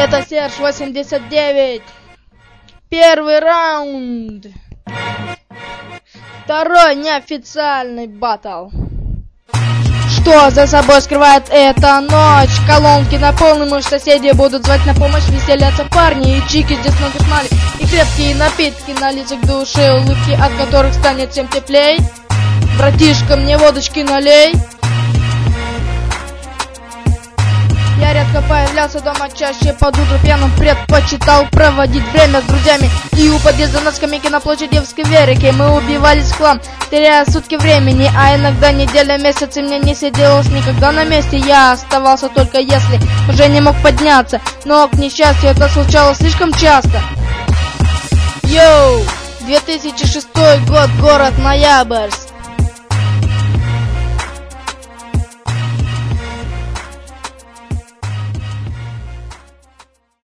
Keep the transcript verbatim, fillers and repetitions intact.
Это Серж восемьдесят девять. Первый раунд. Второй неофициальный баттл. Что за собой скрывает эта ночь? Колонки на полный мощь, соседи будут звать на помощь. Веселятся парни и чики здесь нагрузмали. И крепкие напитки на лицах души, улыбки, от которых станет всем теплей. Братишка, мне водочки налей. Я редко появлялся дома, чаще под утро пьяным предпочитал проводить время с друзьями. И у подъезда на скамейке на площади в скверике мы убивались в хлам, теряя сутки времени, а иногда неделя, месяц, и мне не сиделось никогда на месте. Я оставался только если уже не мог подняться, но к несчастью это случалось слишком часто. Йоу, две тысячи шестой год, город Ноябрьск.